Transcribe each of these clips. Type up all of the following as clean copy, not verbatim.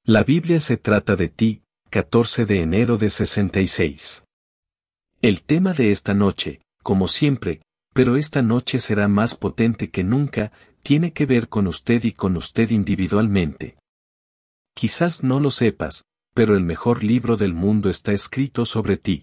La Biblia se trata de ti, 14 de enero de 66. El tema de esta noche, como siempre, pero esta noche será más potente que nunca, tiene que ver con usted y con usted individualmente. Quizás no lo sepas, pero el mejor libro del mundo está escrito sobre ti.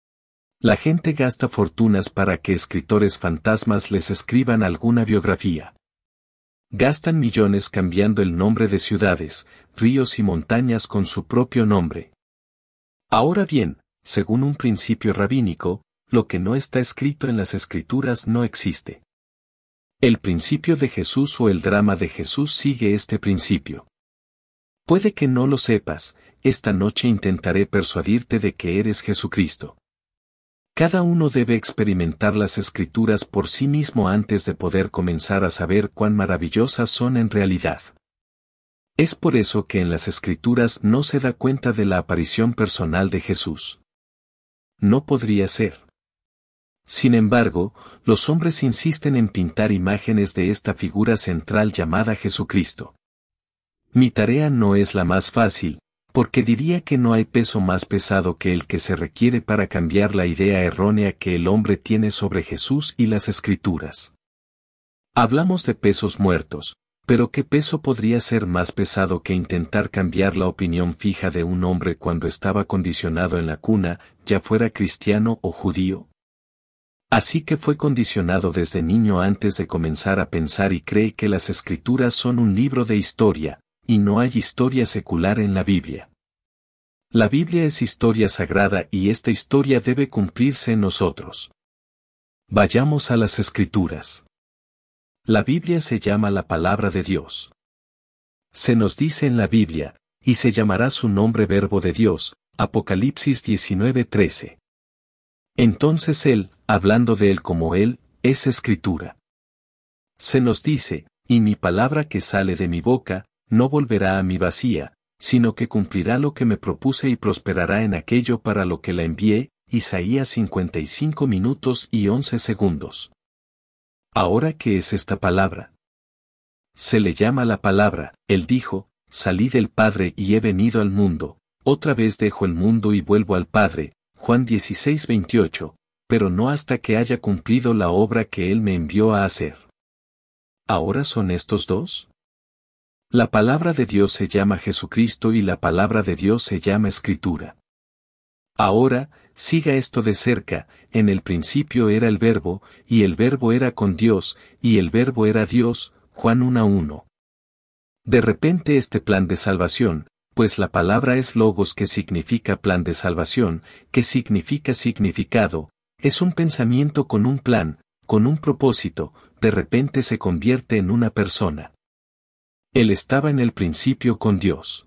La gente gasta fortunas para que escritores fantasmas les escriban alguna biografía. Gastan millones cambiando el nombre de ciudades, ríos y montañas con su propio nombre. Ahora bien, según un principio rabínico, lo que no está escrito en las Escrituras no existe. El principio de Jesús o el drama de Jesús sigue este principio. Puede que no lo sepas, esta noche intentaré persuadirte de que eres Jesucristo. Cada uno debe experimentar las Escrituras por sí mismo antes de poder comenzar a saber cuán maravillosas son en realidad. Es por eso que en las Escrituras no se da cuenta de la aparición personal de Jesús. No podría ser. Sin embargo, los hombres insisten en pintar imágenes de esta figura central llamada Jesucristo. Mi tarea no es la más fácil, porque diría que no hay peso más pesado que el que se requiere para cambiar la idea errónea que el hombre tiene sobre Jesús y las Escrituras. Hablamos de pesos muertos, pero ¿qué peso podría ser más pesado que intentar cambiar la opinión fija de un hombre cuando estaba condicionado en la cuna, ya fuera cristiano o judío? Así que fue condicionado desde niño antes de comenzar a pensar y cree que las Escrituras son un libro de historia, y no hay historia secular en la Biblia. La Biblia es historia sagrada y esta historia debe cumplirse en nosotros. Vayamos a las Escrituras. La Biblia se llama la palabra de Dios. Se nos dice en la Biblia, y se llamará su nombre Verbo de Dios, Apocalipsis 19:13. Entonces Él, hablando de Él como Él, es Escritura. Se nos dice, y mi palabra que sale de mi boca, no volverá a mí vacía, sino que cumplirá lo que me propuse y prosperará en aquello para lo que la envié, Isaías 55 minutos y 11 segundos. Ahora, ¿qué es esta palabra? Se le llama la palabra. Él dijo, salí del Padre y he venido al mundo, otra vez dejo el mundo y vuelvo al Padre, Juan 16:28, pero no hasta que haya cumplido la obra que Él me envió a hacer. ¿Ahora son estos dos? La palabra de Dios se llama Jesucristo y la palabra de Dios se llama Escritura. Ahora, siga esto de cerca, en el principio era el Verbo, y el Verbo era con Dios, y el Verbo era Dios, Juan 1:1. De repente este plan de salvación, pues la palabra es logos que significa plan de salvación, que significa significado, es un pensamiento con un plan, con un propósito, de repente se convierte en una persona. Él estaba en el principio con Dios.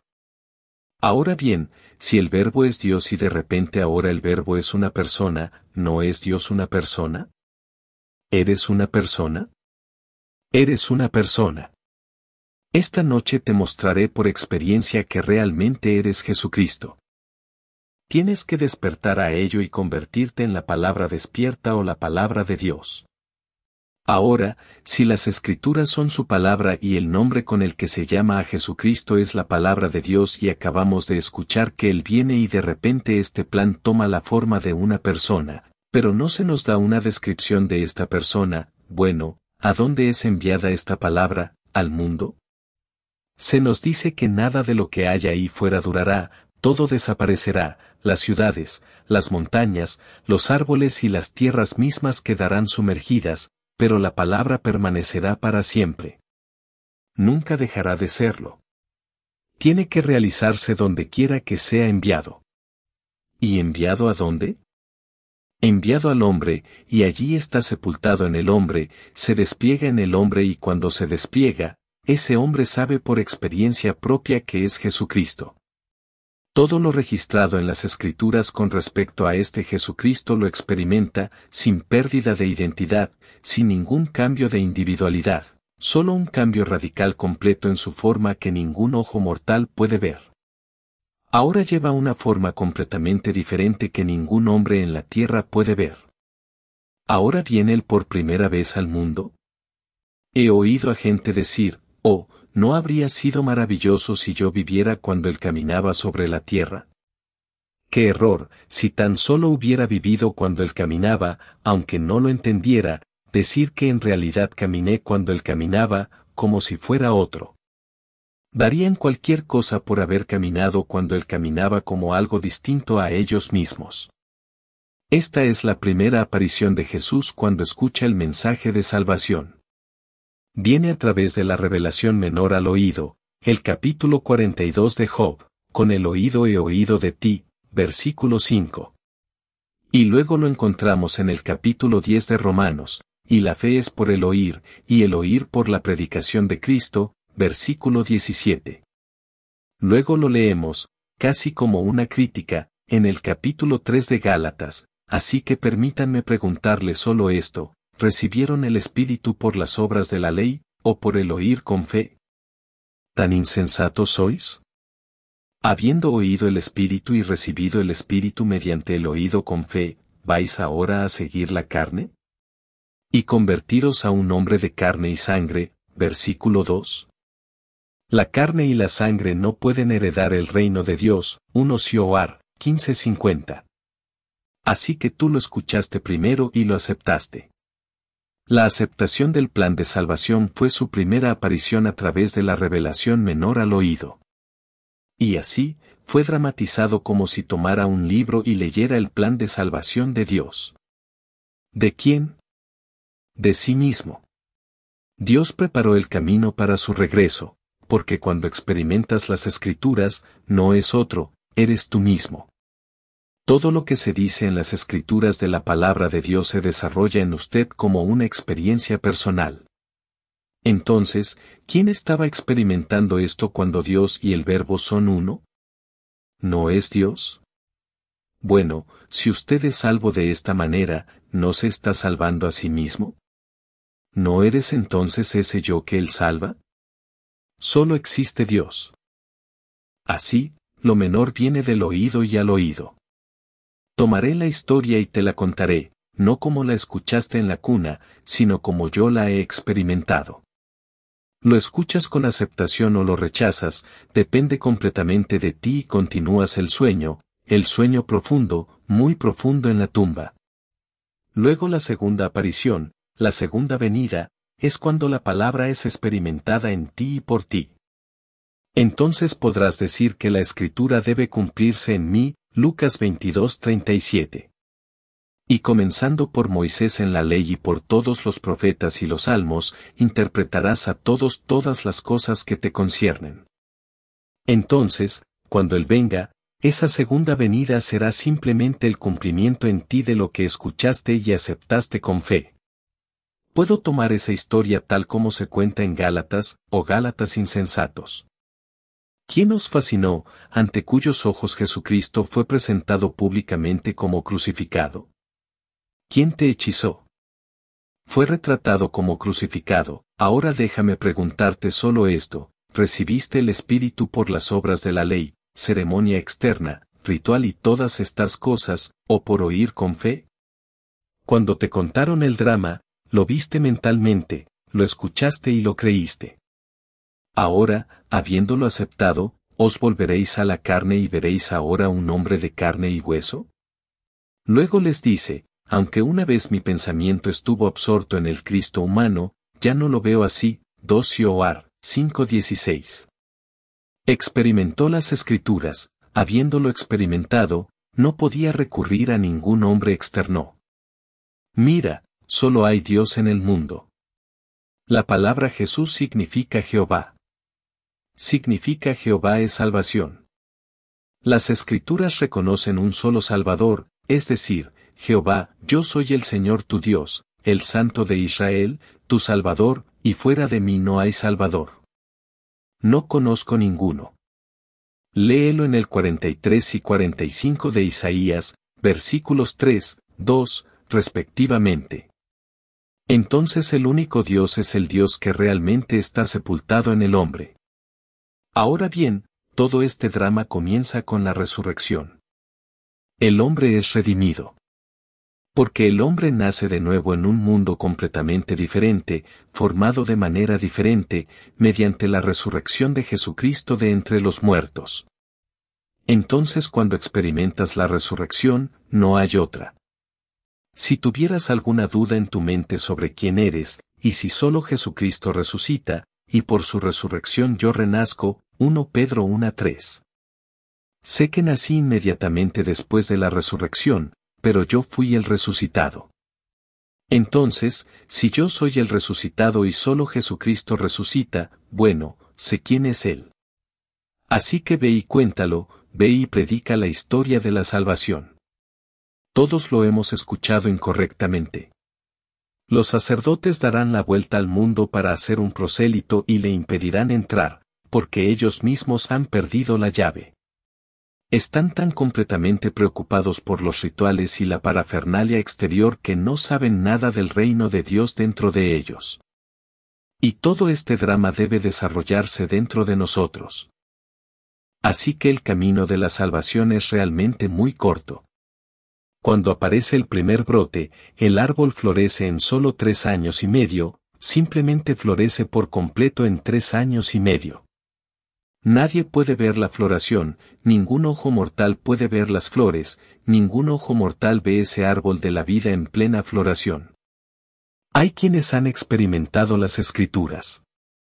Ahora bien, si el Verbo es Dios y de repente ahora el Verbo es una persona, ¿no es Dios una persona? ¿Eres una persona? Eres una persona. Esta noche te mostraré por experiencia que realmente eres Jesucristo. Tienes que despertar a ello y convertirte en la palabra despierta o la palabra de Dios. Ahora, si las Escrituras son su palabra y el nombre con el que se llama a Jesucristo es la palabra de Dios y acabamos de escuchar que Él viene y de repente este plan toma la forma de una persona, pero no se nos da una descripción de esta persona, bueno, ¿a dónde es enviada esta palabra? ¿Al mundo? Se nos dice que nada de lo que haya ahí fuera durará, todo desaparecerá, las ciudades, las montañas, los árboles y las tierras mismas quedarán sumergidas, pero la palabra permanecerá para siempre. Nunca dejará de serlo. Tiene que realizarse donde quiera que sea enviado. ¿Y enviado a dónde? Enviado al hombre, y allí está sepultado en el hombre, se despliega en el hombre y cuando se despliega, ese hombre sabe por experiencia propia que es Jesucristo. Todo lo registrado en las Escrituras con respecto a este Jesucristo lo experimenta, sin pérdida de identidad, sin ningún cambio de individualidad, solo un cambio radical completo en su forma que ningún ojo mortal puede ver. Ahora lleva una forma completamente diferente que ningún hombre en la tierra puede ver. ¿Ahora viene Él por primera vez al mundo? He oído a gente decir, oh, ¿no habría sido maravilloso si yo viviera cuando Él caminaba sobre la tierra? ¡Qué error, si tan solo hubiera vivido cuando Él caminaba, aunque no lo entendiera, decir que en realidad caminé cuando Él caminaba, como si fuera otro! Darían cualquier cosa por haber caminado cuando Él caminaba como algo distinto a ellos mismos. Esta es la primera aparición de Jesús cuando escucha el mensaje de salvación. Viene a través de la revelación menor al oído, el capítulo 42 de Job, con el oído he oído de ti, versículo 5. Y luego lo encontramos en el capítulo 10 de Romanos, y la fe es por el oír, y el oír por la predicación de Cristo, versículo 17. Luego lo leemos, casi como una crítica, en el capítulo 3 de Gálatas, así que permítanme preguntarle solo esto, ¿recibieron el Espíritu por las obras de la ley, o por el oír con fe? ¿Tan insensatos sois? Habiendo oído el Espíritu y recibido el Espíritu mediante el oído con fe, ¿vais ahora a seguir la carne? Y convertiros a un hombre de carne y sangre, versículo 2. La carne y la sangre no pueden heredar el reino de Dios, 1 Sioar, 15:50. Así que tú lo escuchaste primero y lo aceptaste. La aceptación del plan de salvación fue su primera aparición a través de la revelación menor al oído. Y así, fue dramatizado como si tomara un libro y leyera el plan de salvación de Dios. ¿De quién? De sí mismo. Dios preparó el camino para su regreso, porque cuando experimentas las Escrituras, no es otro, eres tú mismo. Todo lo que se dice en las Escrituras de la palabra de Dios se desarrolla en usted como una experiencia personal. Entonces, ¿quién estaba experimentando esto cuando Dios y el Verbo son uno? ¿No es Dios? Bueno, si usted es salvo de esta manera, ¿no se está salvando a sí mismo? ¿No eres entonces ese yo que Él salva? Solo existe Dios. Así, lo menor viene del oído y al oído. Tomaré la historia y te la contaré, no como la escuchaste en la cuna, sino como yo la he experimentado. Lo escuchas con aceptación o lo rechazas, depende completamente de ti y continúas el sueño profundo, muy profundo en la tumba. Luego la segunda aparición, la segunda venida, es cuando la palabra es experimentada en ti y por ti. Entonces podrás decir que la Escritura debe cumplirse en mí, Lucas 22:37. Y comenzando por Moisés en la ley y por todos los profetas y los salmos, interpretarás a todos todas las cosas que te conciernen. Entonces, cuando Él venga, esa segunda venida será simplemente el cumplimiento en ti de lo que escuchaste y aceptaste con fe. Puedo tomar esa historia tal como se cuenta en Gálatas, o Gálatas insensatos. ¿Quién os fascinó, ante cuyos ojos Jesucristo fue presentado públicamente como crucificado? ¿Quién te hechizó? Fue retratado como crucificado. Ahora déjame preguntarte solo esto, ¿recibiste el Espíritu por las obras de la ley, ceremonia externa, ritual y todas estas cosas, o por oír con fe? Cuando te contaron el drama, lo viste mentalmente, lo escuchaste y lo creíste. Ahora, habiéndolo aceptado, ¿os volveréis a la carne y veréis ahora un hombre de carne y hueso? Luego les dice, aunque una vez mi pensamiento estuvo absorto en el Cristo humano, ya no lo veo así, 2 Sioar, 5:16. Experimentó las Escrituras, habiéndolo experimentado, no podía recurrir a ningún hombre externo. Mira, solo hay Dios en el mundo. La palabra Jesús significa Jehová. Significa Jehová es salvación. Las Escrituras reconocen un solo Salvador, es decir, Jehová, yo soy el Señor tu Dios, el Santo de Israel, tu Salvador, y fuera de mí no hay Salvador. No conozco ninguno. Léelo en el 43 y 45 de Isaías, versículos 3, 2, respectivamente. Entonces el único Dios es el Dios que realmente está sepultado en el hombre. Ahora bien, todo este drama comienza con la resurrección. El hombre es redimido. Porque el hombre nace de nuevo en un mundo completamente diferente, formado de manera diferente, mediante la resurrección de Jesucristo de entre los muertos. Entonces cuando experimentas la resurrección, no hay otra. Si tuvieras alguna duda en tu mente sobre quién eres, y si solo Jesucristo resucita, y por su resurrección yo renazco, 1 Pedro 1:3. Sé que nací inmediatamente después de la resurrección, pero yo fui el resucitado. Entonces, si yo soy el resucitado y solo Jesucristo resucita, bueno, sé quién es Él. Así que ve y cuéntalo, ve y predica la historia de la salvación. Todos lo hemos escuchado incorrectamente. Los sacerdotes darán la vuelta al mundo para hacer un prosélito y le impedirán entrar, porque ellos mismos han perdido la llave. Están tan completamente preocupados por los rituales y la parafernalia exterior que no saben nada del reino de Dios dentro de ellos. Y todo este drama debe desarrollarse dentro de nosotros. Así que el camino de la salvación es realmente muy corto. Cuando aparece el primer brote, el árbol florece en solo 3 años y medio, simplemente florece por completo en 3 años y medio. Nadie puede ver la floración, ningún ojo mortal puede ver las flores, ningún ojo mortal ve ese árbol de la vida en plena floración. Hay quienes han experimentado las Escrituras.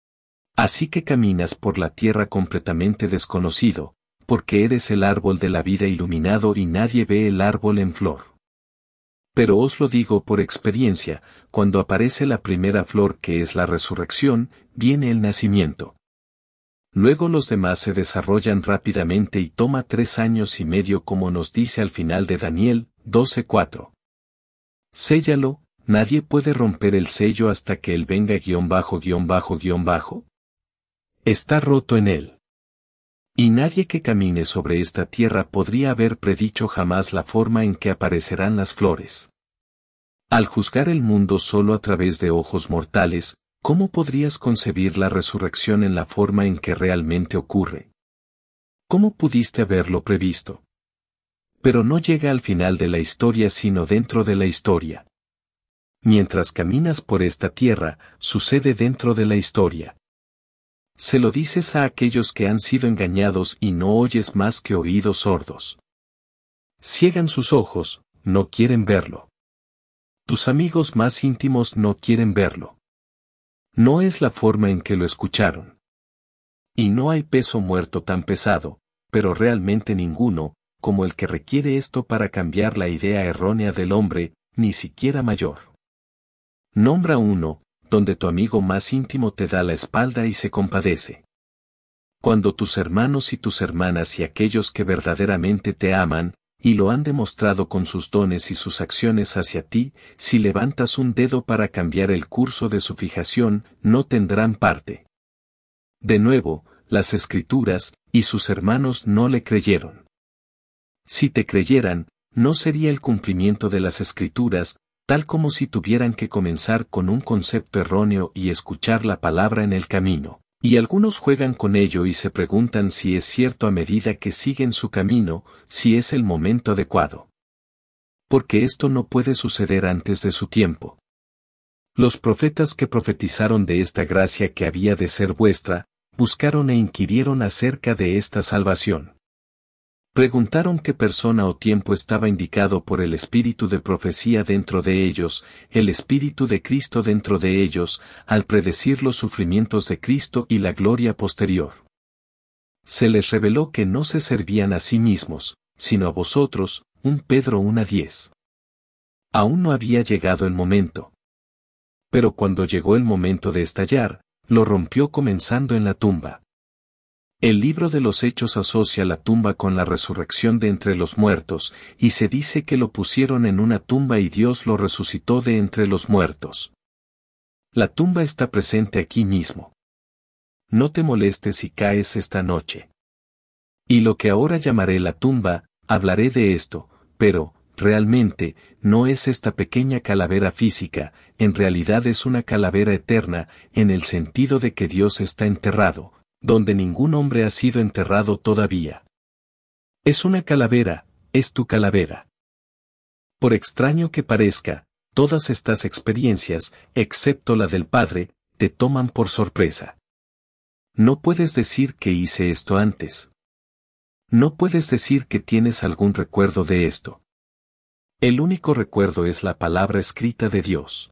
Así que caminas por la tierra completamente desconocido, porque eres el árbol de la vida iluminado y nadie ve el árbol en flor. Pero os lo digo por experiencia, cuando aparece la primera flor que es la resurrección, viene el nacimiento. Luego los demás se desarrollan rápidamente y toma 3 años y medio como nos dice al final de Daniel 12:4. Séllalo, nadie puede romper el sello hasta que él venga ____. Está roto en él. Y nadie que camine sobre esta tierra podría haber predicho jamás la forma en que aparecerán las flores. Al juzgar el mundo solo a través de ojos mortales, ¿cómo podrías concebir la resurrección en la forma en que realmente ocurre? ¿Cómo pudiste haberlo previsto? Pero no llega al final de la historia sino dentro de la historia. Mientras caminas por esta tierra, sucede dentro de la historia. Se lo dices a aquellos que han sido engañados y no oyes más que oídos sordos. Ciegan sus ojos, no quieren verlo. Tus amigos más íntimos no quieren verlo. No es la forma en que lo escucharon. Y no hay peso muerto tan pesado, pero realmente ninguno, como el que requiere esto para cambiar la idea errónea del hombre, ni siquiera mayor. Nombra uno, donde tu amigo más íntimo te da la espalda y se compadece. Cuando tus hermanos y tus hermanas y aquellos que verdaderamente te aman, y lo han demostrado con sus dones y sus acciones hacia ti, si levantas un dedo para cambiar el curso de su fijación, no tendrán parte. De nuevo, las Escrituras, y sus hermanos no le creyeron. Si te creyeran, no sería el cumplimiento de las Escrituras, tal como si tuvieran que comenzar con un concepto erróneo y escuchar la palabra en el camino. Y algunos juegan con ello y se preguntan si es cierto a medida que siguen su camino, si es el momento adecuado. Porque esto no puede suceder antes de su tiempo. Los profetas que profetizaron de esta gracia que había de ser vuestra, buscaron e inquirieron acerca de esta salvación. Preguntaron qué persona o tiempo estaba indicado por el espíritu de profecía dentro de ellos, el espíritu de Cristo dentro de ellos, al predecir los sufrimientos de Cristo y la gloria posterior. Se les reveló que no se servían a sí mismos, sino a vosotros, 1 Pedro 1:10. Aún no había llegado el momento. Pero cuando llegó el momento de estallar, lo rompió comenzando en la tumba. El libro de los Hechos asocia la tumba con la resurrección de entre los muertos, y se dice que lo pusieron en una tumba y Dios lo resucitó de entre los muertos. La tumba está presente aquí mismo. No te molestes si caes esta noche. Y lo que ahora llamaré la tumba, hablaré de esto, pero, realmente, no es esta pequeña calavera física, en realidad es una calavera eterna, en el sentido de que Dios está enterrado, donde ningún hombre ha sido enterrado todavía. Es una calavera, es tu calavera. Por extraño que parezca, todas estas experiencias, excepto la del Padre, te toman por sorpresa. No puedes decir que hice esto antes. No puedes decir que tienes algún recuerdo de esto. El único recuerdo es la palabra escrita de Dios.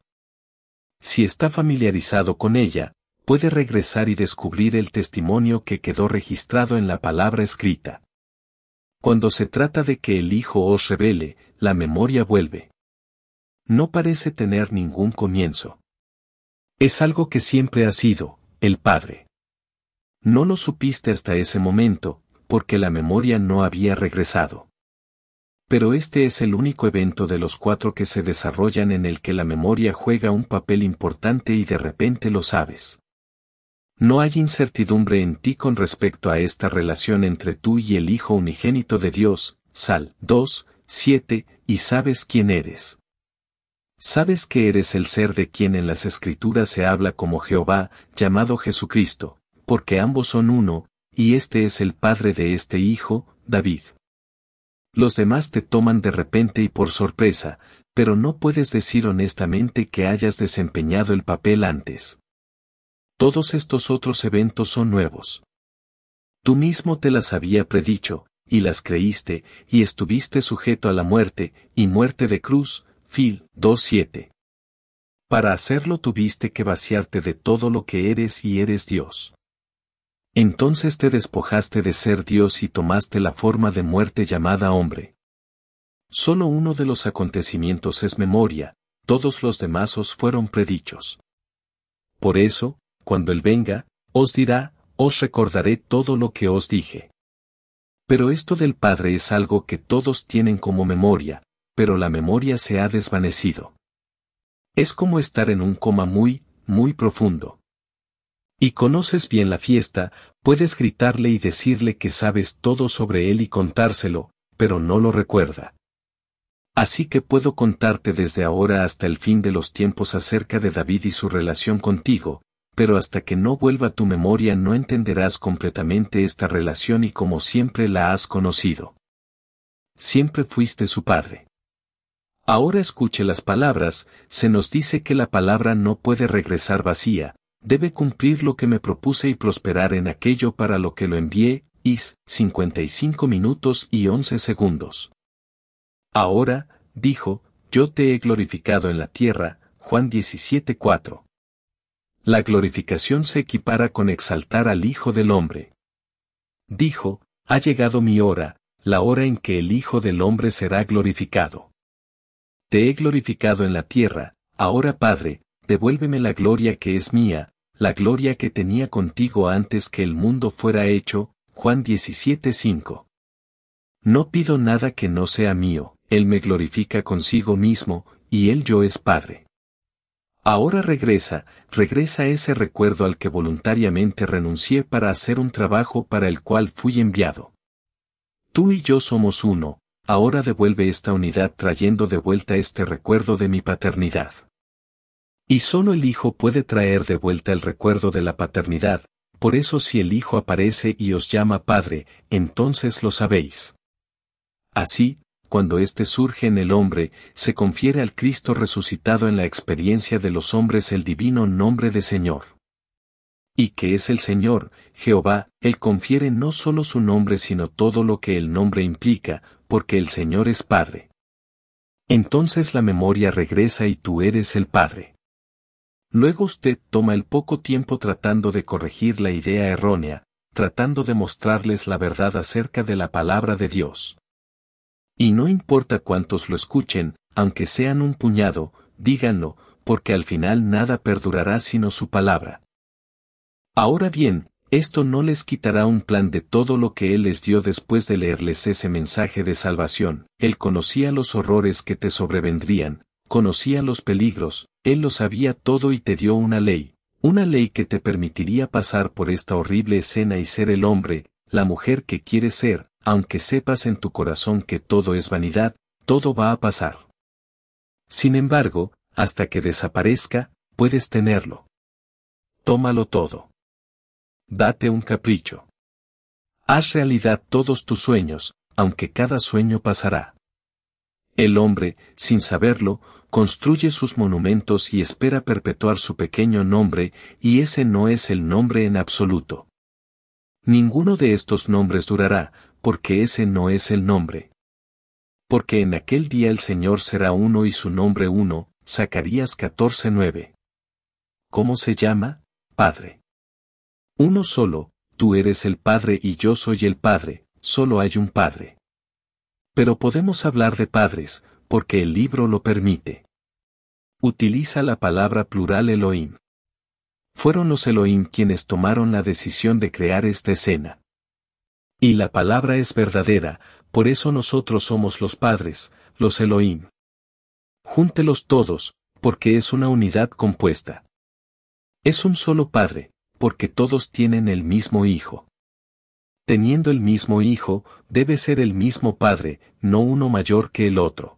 Si está familiarizado con ella, puede regresar y descubrir el testimonio que quedó registrado en la palabra escrita. Cuando se trata de que el Hijo os revele, la memoria vuelve. No parece tener ningún comienzo. Es algo que siempre ha sido, el Padre. No lo supiste hasta ese momento, porque la memoria no había regresado. Pero este es el único evento de los 4 que se desarrollan en el que la memoria juega un papel importante y de repente lo sabes. No hay incertidumbre en ti con respecto a esta relación entre tú y el Hijo unigénito de Dios, Sal 2, 7, y sabes quién eres. Sabes que eres el ser de quien en las Escrituras se habla como Jehová, llamado Jesucristo, porque ambos son uno, y este es el Padre de este Hijo, David. Los demás te toman de repente y por sorpresa, pero no puedes decir honestamente que hayas desempeñado el papel antes. Todos estos otros eventos son nuevos. Tú mismo te las había predicho, y las creíste, y estuviste sujeto a la muerte, y muerte de cruz, Fil 2:7. Para hacerlo tuviste que vaciarte de todo lo que eres y eres Dios. Entonces te despojaste de ser Dios y tomaste la forma de muerte llamada hombre. Solo uno de los acontecimientos es memoria, todos los demás os fueron predichos. Por eso, cuando Él venga, os dirá, os recordaré todo lo que os dije. Pero esto del Padre es algo que todos tienen como memoria, pero la memoria se ha desvanecido. Es como estar en un coma muy, muy profundo. Y conoces bien la fiesta, puedes gritarle y decirle que sabes todo sobre él y contárselo, pero no lo recuerda. Así que puedo contarte desde ahora hasta el fin de los tiempos acerca de David y su relación contigo, pero hasta que no vuelva tu memoria no entenderás completamente esta relación y como siempre la has conocido. Siempre fuiste su padre. Ahora escuche las palabras, se nos dice que la palabra no puede regresar vacía, debe cumplir lo que me propuse y prosperar en aquello para lo que lo envié, Is, 55 minutos y 11 segundos. Ahora, dijo, yo te he glorificado en la tierra, Juan 17:4. La glorificación se equipara con exaltar al Hijo del Hombre. Dijo, ha llegado mi hora, la hora en que el Hijo del Hombre será glorificado. Te he glorificado en la tierra, ahora Padre, devuélveme la gloria que es mía, la gloria que tenía contigo antes que el mundo fuera hecho, Juan 17:5. No pido nada que no sea mío, Él me glorifica consigo mismo, y Él yo es Padre. Ahora regresa ese recuerdo al que voluntariamente renuncié para hacer un trabajo para el cual fui enviado. Tú y yo somos uno, ahora devuelve esta unidad trayendo de vuelta este recuerdo de mi paternidad. Y solo el Hijo puede traer de vuelta el recuerdo de la paternidad, por eso si el Hijo aparece y os llama Padre, entonces lo sabéis. Así, cuando éste surge en el hombre, se confiere al Cristo resucitado en la experiencia de los hombres el divino nombre de Señor. Y que es el Señor, Jehová, Él confiere no solo su nombre sino todo lo que el nombre implica, porque el Señor es Padre. Entonces la memoria regresa y tú eres el Padre. Luego usted toma el poco tiempo tratando de corregir la idea errónea, tratando de mostrarles la verdad acerca de la palabra de Dios. Y no importa cuántos lo escuchen, aunque sean un puñado, díganlo, porque al final nada perdurará sino su palabra. Ahora bien, esto no les quitará un plan de todo lo que Él les dio después de leerles ese mensaje de salvación. Él conocía los horrores que te sobrevendrían, conocía los peligros, Él lo sabía todo y te dio una ley que te permitiría pasar por esta horrible escena y ser el hombre, la mujer que quieres ser, aunque sepas en tu corazón que todo es vanidad, todo va a pasar. Sin embargo, hasta que desaparezca, puedes tenerlo. Tómalo todo. Date un capricho. Haz realidad todos tus sueños, aunque cada sueño pasará. El hombre, sin saberlo, construye sus monumentos y espera perpetuar su pequeño nombre, y ese no es el nombre en absoluto. Ninguno de estos nombres durará, porque ese no es el nombre. Porque en aquel día el Señor será uno y su nombre uno, Zacarías 14:9. ¿Cómo se llama? Padre. Uno solo, tú eres el Padre y yo soy el Padre, solo hay un Padre. Pero podemos hablar de padres, porque el libro lo permite. Utiliza la palabra plural Elohim. Fueron los Elohim quienes tomaron la decisión de crear esta escena. Y la palabra es verdadera, por eso nosotros somos los padres, los Elohim. Júntelos todos, porque es una unidad compuesta. Es un solo Padre, porque todos tienen el mismo Hijo. Teniendo el mismo Hijo, debe ser el mismo Padre, no uno mayor que el otro.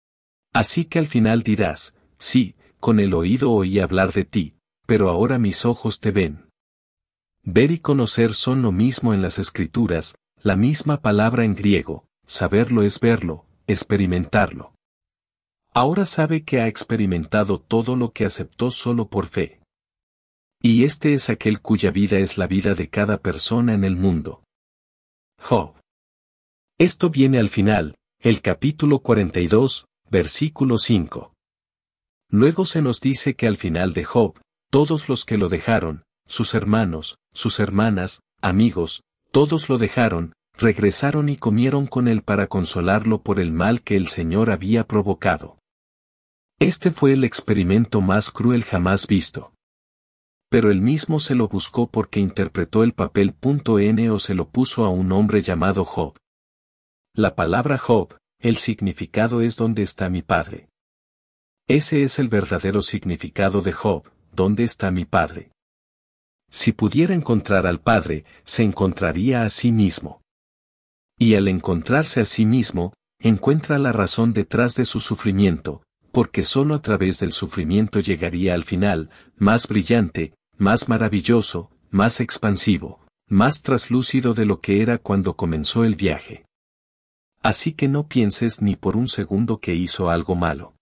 Así que al final dirás, sí, con el oído oí hablar de ti, pero ahora mis ojos te ven. Ver y conocer son lo mismo en las Escrituras, la misma palabra en griego, saberlo es verlo, experimentarlo. Ahora sabe que ha experimentado todo lo que aceptó solo por fe. Y este es aquel cuya vida es la vida de cada persona en el mundo. Job. Esto viene al final, el capítulo 42, versículo 5. Luego se nos dice que al final de Job, todos los que lo dejaron, sus hermanos, sus hermanas, amigos, todos lo dejaron, regresaron y comieron con él para consolarlo por el mal que el Señor había provocado. Este fue el experimento más cruel jamás visto. Pero él mismo se lo buscó porque interpretó el papel. O se lo puso a un hombre llamado Job. La palabra Job, el significado es ¿dónde está mi padre? Ese es el verdadero significado de Job, ¿dónde está mi padre? Si pudiera encontrar al Padre, se encontraría a sí mismo. Y al encontrarse a sí mismo, encuentra la razón detrás de su sufrimiento, porque solo a través del sufrimiento llegaría al final, más brillante, más maravilloso, más expansivo, más traslúcido de lo que era cuando comenzó el viaje. Así que no pienses ni por un segundo que hizo algo malo.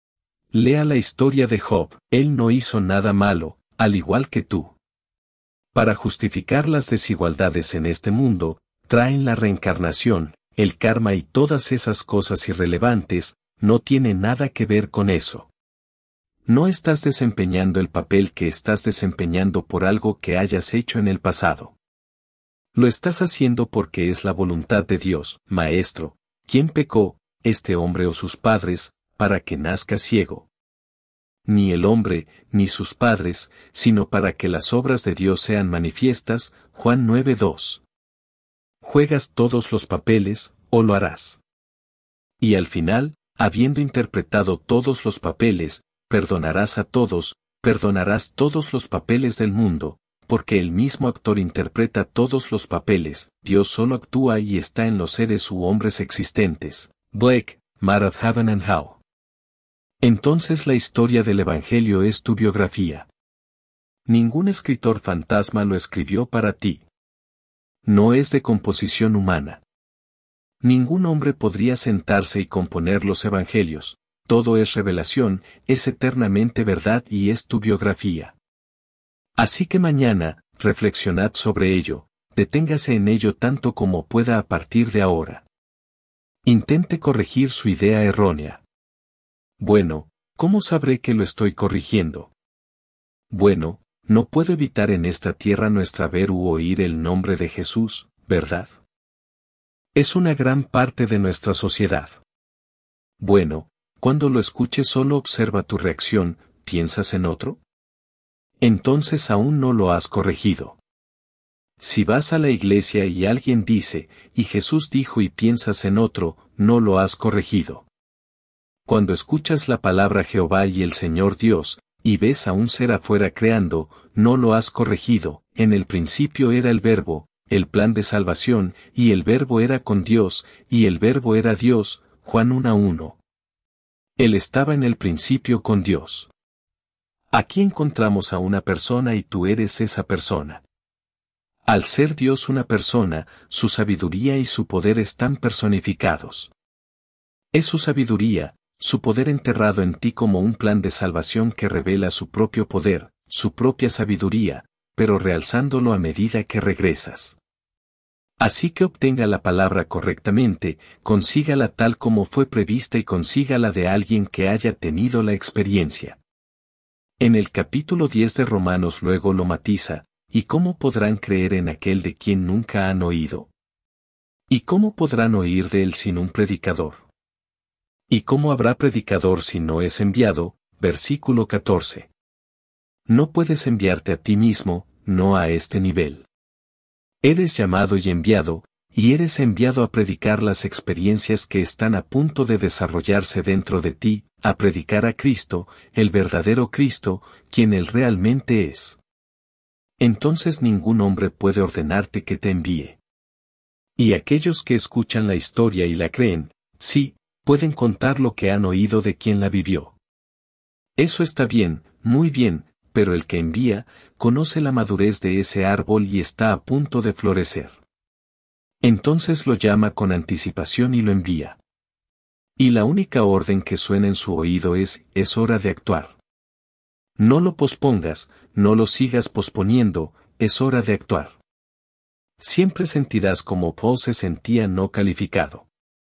Lea la historia de Job, él no hizo nada malo, al igual que tú. Para justificar las desigualdades en este mundo, traen la reencarnación, el karma y todas esas cosas irrelevantes, no tiene nada que ver con eso. No estás desempeñando el papel que estás desempeñando por algo que hayas hecho en el pasado. Lo estás haciendo porque es la voluntad de Dios, Maestro, quien pecó, este hombre o sus padres, para que nazca ciego. Ni el hombre, ni sus padres, sino para que las obras de Dios sean manifiestas, Juan 9:2. Juegas todos los papeles, o lo harás. Y al final, habiendo interpretado todos los papeles, perdonarás a todos, perdonarás todos los papeles del mundo, porque el mismo actor interpreta todos los papeles, Dios solo actúa y está en los seres u hombres existentes. Blake, Matt of Heaven and Hell. Entonces la historia del Evangelio es tu biografía. Ningún escritor fantasma lo escribió para ti. No es de composición humana. Ningún hombre podría sentarse y componer los Evangelios. Todo es revelación, es eternamente verdad y es tu biografía. Así que mañana, reflexionad sobre ello, deténgase en ello tanto como pueda a partir de ahora. Intente corregir su idea errónea. Bueno, ¿cómo sabré que lo estoy corrigiendo? Bueno, no puedo evitar en esta tierra nuestra ver u oír el nombre de Jesús, ¿verdad? Es una gran parte de nuestra sociedad. Bueno, cuando lo escuches solo observa tu reacción, ¿piensas en otro? Entonces aún no lo has corregido. Si vas a la iglesia y alguien dice, y Jesús dijo y piensas en otro, no lo has corregido. Cuando escuchas la palabra Jehová y el Señor Dios, y ves a un ser afuera creando, no lo has corregido, en el principio era el Verbo, el plan de salvación, y el Verbo era con Dios, y el Verbo era Dios, Juan 1:1. Él estaba en el principio con Dios. Aquí encontramos a una persona y tú eres esa persona. Al ser Dios una persona, su sabiduría y su poder están personificados. Es su sabiduría, su poder enterrado en ti como un plan de salvación que revela su propio poder, su propia sabiduría, pero realzándolo a medida que regresas. Así que obtenga la palabra correctamente, consígala tal como fue prevista y consígala de alguien que haya tenido la experiencia. En el capítulo 10 de Romanos luego lo matiza, ¿y cómo podrán creer en aquel de quien nunca han oído? ¿Y cómo podrán oír de él sin un predicador? ¿Y cómo habrá predicador si no es enviado? Versículo 14. No puedes enviarte a ti mismo, no a este nivel. Eres llamado y enviado, y eres enviado a predicar las experiencias que están a punto de desarrollarse dentro de ti, a predicar a Cristo, el verdadero Cristo, quien Él realmente es. Entonces ningún hombre puede ordenarte que te envíe. Y aquellos que escuchan la historia y la creen, sí, pueden contar lo que han oído de quien la vivió. Eso está bien, muy bien, pero el que envía, conoce la madurez de ese árbol y está a punto de florecer. Entonces lo llama con anticipación y lo envía. Y la única orden que suena en su oído es hora de actuar. No lo pospongas, no lo sigas posponiendo, es hora de actuar. Siempre sentirás como Paul se sentía no calificado.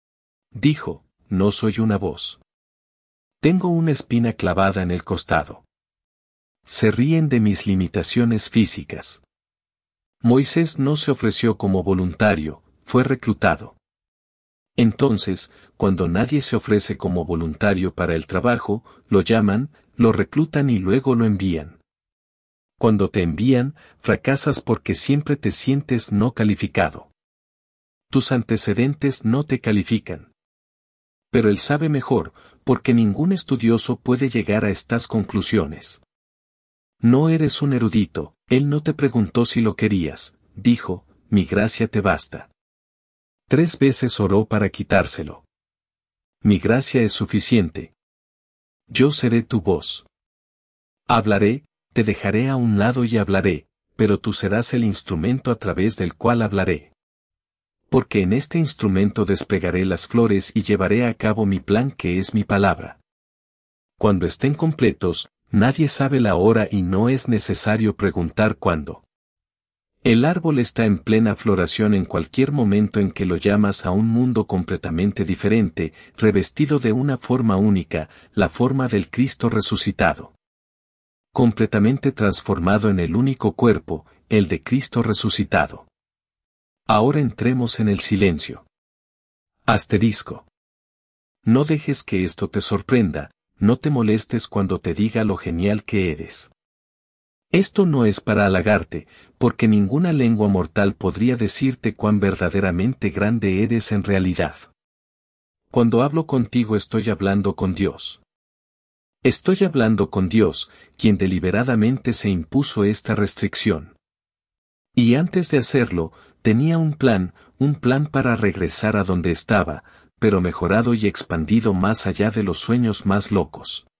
Dijo, no soy una voz. Tengo una espina clavada en el costado. Se ríen de mis limitaciones físicas. Moisés no se ofreció como voluntario, fue reclutado. Entonces, cuando nadie se ofrece como voluntario para el trabajo, lo llaman, lo reclutan y luego lo envían. Cuando te envían, fracasas porque siempre te sientes no calificado. Tus antecedentes no te califican. Pero él sabe mejor, porque ningún estudioso puede llegar a estas conclusiones. No eres un erudito, él no te preguntó si lo querías, dijo, mi gracia te basta. 3 veces oró para quitárselo. Mi gracia es suficiente. Yo seré tu voz. Hablaré, te dejaré a un lado y hablaré, pero tú serás el instrumento a través del cual hablaré. Porque en este instrumento desplegaré las flores y llevaré a cabo mi plan que es mi palabra. Cuando estén completos, nadie sabe la hora y no es necesario preguntar cuándo. El árbol está en plena floración en cualquier momento en que lo llamas a un mundo completamente diferente, revestido de una forma única, la forma del Cristo resucitado. Completamente transformado en el único cuerpo, el de Cristo resucitado. Ahora entremos en el silencio. Asterisco. No dejes que esto te sorprenda, no te molestes cuando te diga lo genial que eres. Esto no es para halagarte, porque ninguna lengua mortal podría decirte cuán verdaderamente grande eres en realidad. Cuando hablo contigo estoy hablando con Dios. Estoy hablando con Dios, quien deliberadamente se impuso esta restricción. Y antes de hacerlo, tenía un plan para regresar a donde estaba, pero mejorado y expandido más allá de los sueños más locos.